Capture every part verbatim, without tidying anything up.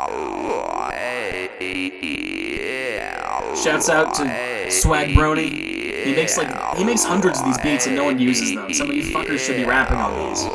Shouts out to Swag Brony. He makes like he makes hundreds of these beats and no one uses them. Some of you fuckers should be rapping on these.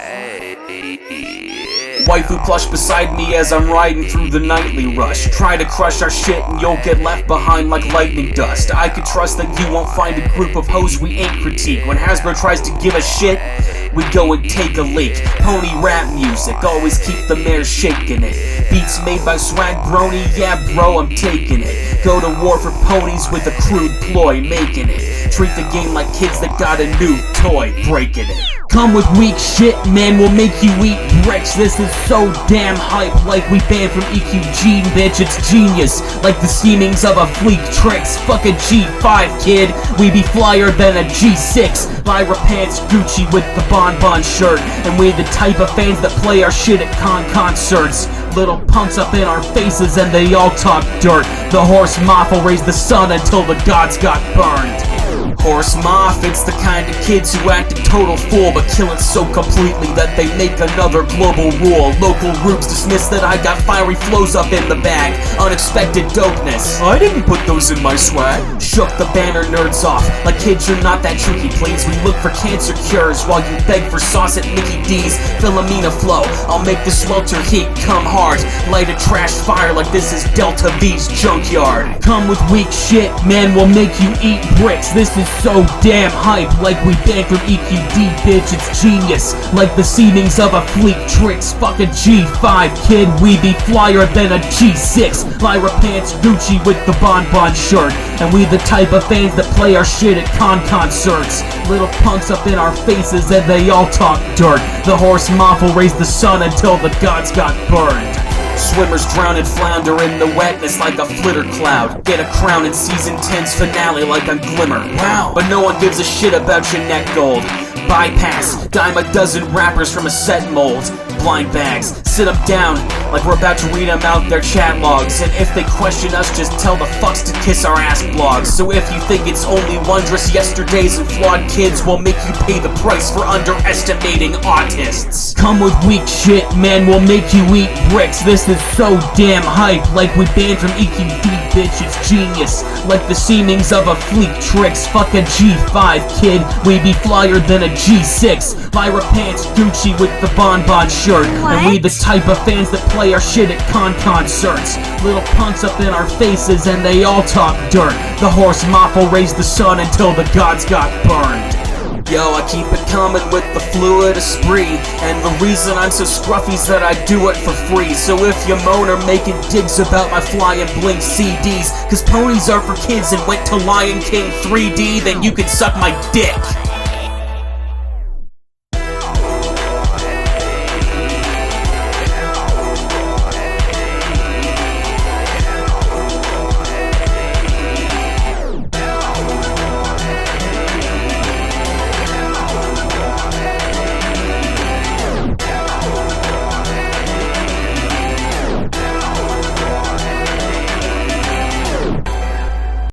Waifu plush beside me as I'm riding through the nightly rush. Try to crush our shit and you'll get left behind like lightning dust. I could trust that you won't find a group of hoes we ain't critique. When Hasbro tries to give a shit, we go and take a leak. Pony rap music, always keep the mares shaking it. Beats made by Swag Brony, yeah bro, I'm taking it. Go to war for ponies with a crude ploy, making it. Treat the game like kids that got a new toy, breaking it. Come with weak shit, man, we'll make you eat bricks. This is so damn hype, like we banned from E Q G, bitch, it's genius. Like the schemings of a Fleek Tricks. Fuck a G five, kid, we be flyer than a G six. Lyra pants, Gucci with the bonbon shirt. And we the type of fans that play our shit at con concerts. Little punks up in our faces and they all talk dirt. The horse moth will raise the sun until the gods got burned. Horse Moth, it's the kind of kids who act a total fool but kill it so completely that they make another global rule. Local groups dismiss that I got fiery flows up in the bag. Unexpected dopeness, I didn't put those in my swag. Shook the banner nerds off, like kids you're not that tricky please. We look for cancer cures while you beg for sauce at Mickey D's. Philomena flow, I'll make the swelter heat come hard. Light a trash fire like this is Delta V's junkyard. Come with weak shit, man, we'll make you eat bricks. This is so damn hype, like we banned from E Q D, bitch, it's genius. Like the seedings of a Fleek Tricks. Fuck a G five, kid, we be flyer than a G six. Lyra pants, Gucci with the bonbon shirt. And we the type of fans that play our shit at con concerts. Little punks up in our faces and they all talk dirt. The horse moth will raise the sun until the gods got burned. Swimmers drown and flounder in the wetness like a flitter cloud. Get a crown in season ten's finale like a glimmer. Wow. But no one gives a shit about your neck gold. Bypass, dime a dozen rappers from a set mold. Blind bags, sit them down like we're about to read them out their chat logs. And if they question us, just tell the fucks to kiss our ass blogs. So if you think it's only wondrous yesterdays and flawed kids, we'll make you pay the price for underestimating autists. Come with weak shit, man, we'll make you eat bricks. This is so damn hype, like we banned from E Q D, bitch, it's genius. Like the seemings of a Fleek Tricks. Fuck a G five, kid, we be flyer than a G six. Lyra pants, Gucci with the bonbon shirt. What? And we the type of fans that play our shit at con concerts. Little punks up in our faces and they all talk dirt. The horse moth will raise the sun until the gods got burned. Yo, I keep it coming with the fluid esprit. And the reason I'm so scruffy's that I do it for free. So if you moan or making digs about my fly and blink C Ds, cause ponies are for kids and went to Lion King three D, then you can suck my dick.